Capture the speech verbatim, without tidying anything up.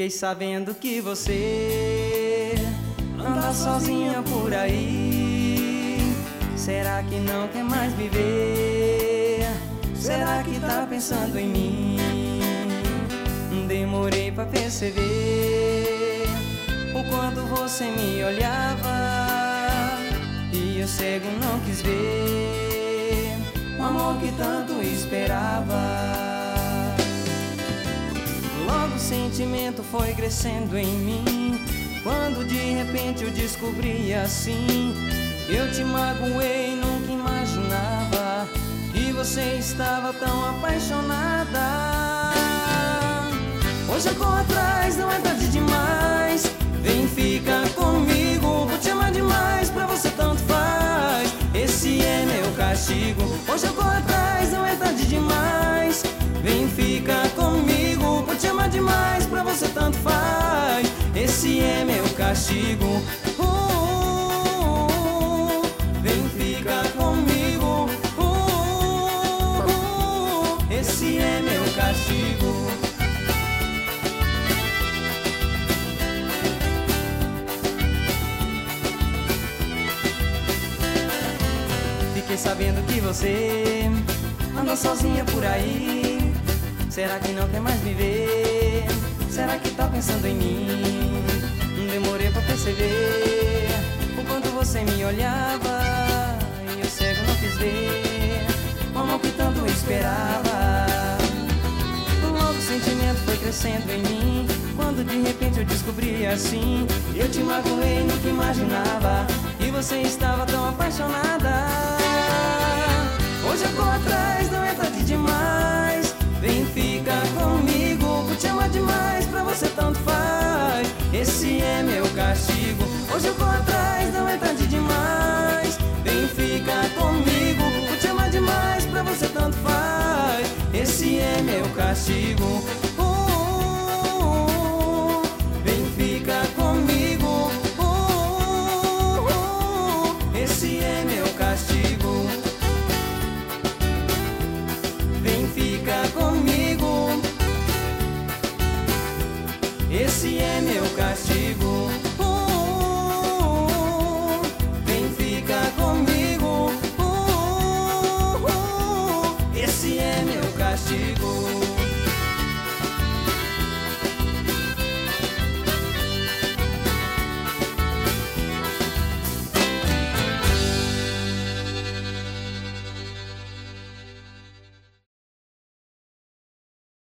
Fiquei sabendo que você anda sozinha por aí. Será que não quer mais viver? Será que tá pensando em mim? Demorei pra perceber o quanto você me olhava, e eu cego não quis ver o amor que tanto esperava. Logo o sentimento foi crescendo em mim, quando de repente eu descobri assim. Eu te magoei, nunca imaginava que você estava tão apaixonada. Hoje eu corro atrás, não é tarde demais. Vem ficar comigo, vou te amar demais, pra você tanto faz. Esse é meu castigo. Hoje eu corro atrás, não é tarde demais. Vem ficar comigo, vou te amar demais, pra você tanto faz. Esse é meu castigo. uh, uh, uh, Vem ficar comigo. uh, uh, uh, Esse é meu castigo. Fiquei sabendo que você anda sozinha por aí. Será que não quer mais viver? Será que tá pensando em mim? Demorei pra perceber o quanto você me olhava, e eu cego não quis ver o amor que tanto esperava. Logo o sentimento foi crescendo em mim, quando de repente eu descobri assim. Eu te magoei, nunca imaginava que você estava tão apaixonada. Hoje eu corro atrás, não é tarde demais. Vem ficar comigo, vou te amar demais, pra você tanto faz. Esse é meu castigo. Hoje eu corro atrás, não é tarde demais. Vem ficar comigo, vou te amar demais, pra você tanto faz. Esse é meu castigo.